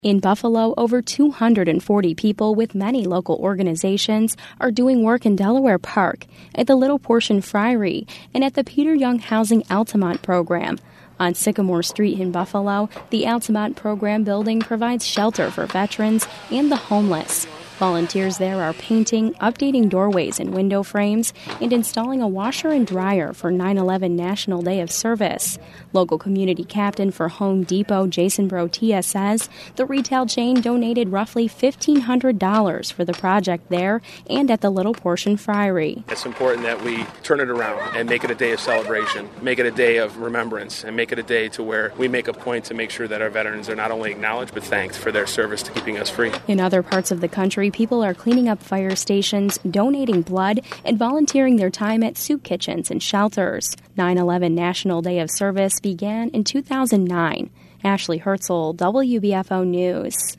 In Buffalo, over 240 people with many local organizations are doing work in Delaware Park, at the Little Portion Friary, and at the Peter Young Housing Altamont program. On Sycamore Street in Buffalo, the Altamont program building provides shelter for veterans and the homeless. Volunteers there are painting, updating doorways and window frames, and installing a washer and dryer for 9/11 National Day of Service. Local community captain for Home Depot, Jason Brotia, says the retail chain donated roughly $1,500 for the project there and at the Little Portion Friary. It's important that we turn it around and make it a day of celebration, make it a day of remembrance, and make it a day to where we make a point to make sure that our veterans are not only acknowledged but thanked for their service to keeping us free. In other parts of the country, people are cleaning up fire stations, donating blood, and volunteering their time at soup kitchens and shelters. 9/11 National Day of Service began in 2009. Ashley Herzl, WBFO News.